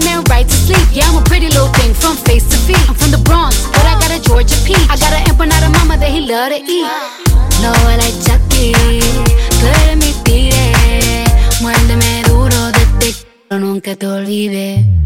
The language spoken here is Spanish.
man right to sleep. Yeah, I'm a pretty little thing from face to feet. I'm from the Bronx, but I got a Georgia peach. I got an empanada mama that he love to eat. Lo like Chucky, tú eres mi tigre. Muérdeme duro desde que nunca te olvide.